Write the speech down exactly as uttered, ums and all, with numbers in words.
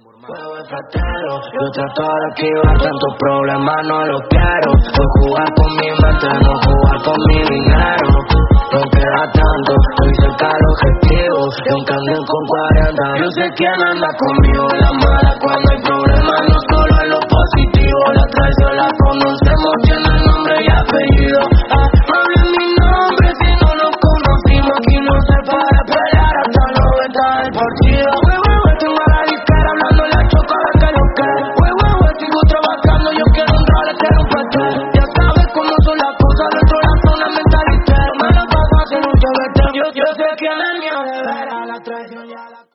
Juego de fratero, yo trato de esquivar tantos problemas, no los quiero. Voy a jugar con mi mente, no jugar con mi dinero. No queda tanto, estoy cerca del objetivo. Y aunque anden con cuarenta, yo sé quién anda conmigo.